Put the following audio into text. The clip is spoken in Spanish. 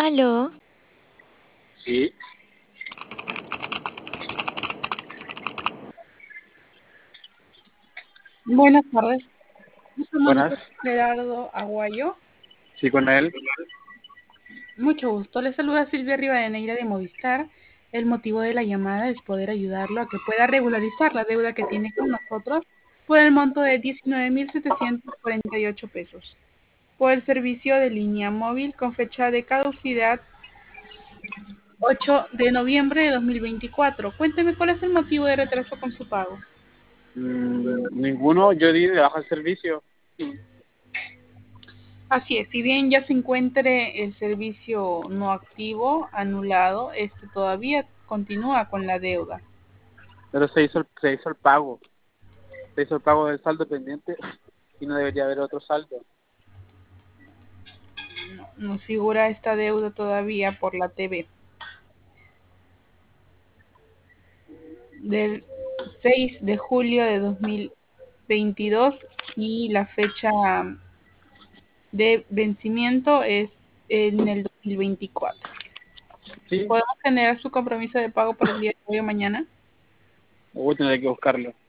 Aló, Sí, Buenas tardes. Somos buenas. nosotros Gerardo Aguayo. Sí, con él. Mucho gusto. Le saluda Silvia Rivadeneira de Movistar. El motivo de la llamada es poder ayudarlo a que pueda regularizar la deuda que tiene con nosotros por el monto de 19.748 pesos por el servicio de línea móvil con fecha de caducidad 8 de noviembre de 2024. Cuénteme cuál es el motivo de retraso con su pago. Ninguno, yo di de baja el servicio. Así es, si bien ya se encuentre el servicio no activo, anulado, este todavía continúa con la deuda. Pero se hizo el pago. Se hizo el pago del saldo pendiente y no debería haber otro saldo. Nos figura esta deuda todavía por la TV. Del 6 de julio de 2022 y la fecha de vencimiento es en el 2024. Sí, ¿Podemos generar su compromiso de pago para el día de hoy o mañana? voy a tener que buscarlo.